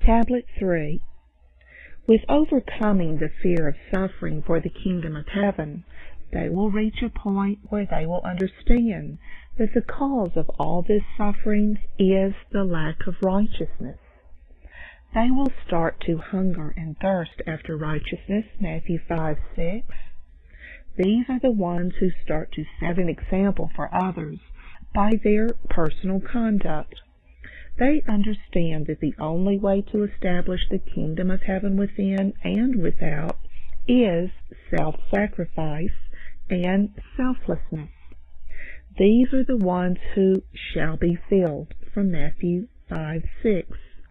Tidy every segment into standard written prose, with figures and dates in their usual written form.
Tablet 3. With overcoming the fear of suffering for the kingdom of heaven, they will reach a point where they will understand that the cause of all this suffering is the lack of righteousness. They will start to hunger and thirst after righteousness, Matthew 5:6. These are the ones who start to set an example for others by their personal conduct. They understand that the only way to establish the kingdom of heaven within and without is self-sacrifice and selflessness. These are the ones who shall be filled, from Matthew 5:6.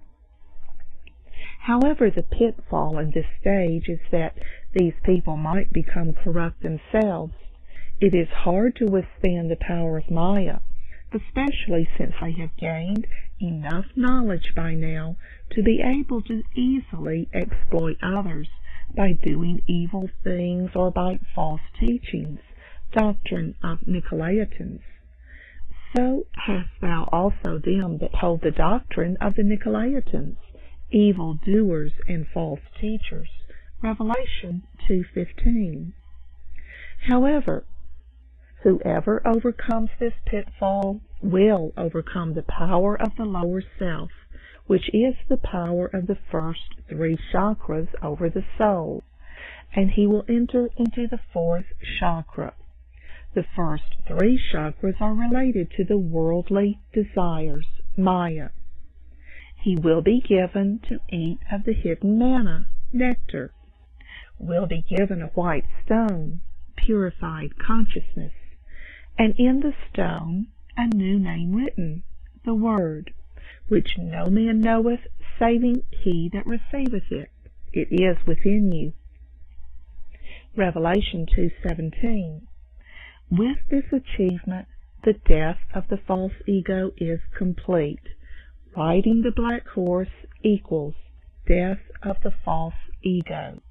However, the pitfall in this stage is that these people might become corrupt themselves. It is hard to withstand the power of Maya, especially since they have gained enough knowledge by now to be able to easily exploit others by doing evil things or by false teachings, doctrine of Nicolaitans. So hast thou also them that hold the doctrine of the Nicolaitans, evil doers and false teachers. Revelation 2:15. However, whoever overcomes this pitfall will overcome the power of the lower self, which is the power of the first three chakras over the soul, and he will enter into the fourth chakra. The first three chakras are related to the worldly desires, Maya. He will be given to eat of the hidden manna, nectar, will be given a white stone, purified consciousness, and in the stone a new name written, the Word, which no man knoweth saving he that receiveth it. It is within you. Revelation 2:17. With this achievement, the death of the false ego is complete. Riding the black horse equals death of the false ego.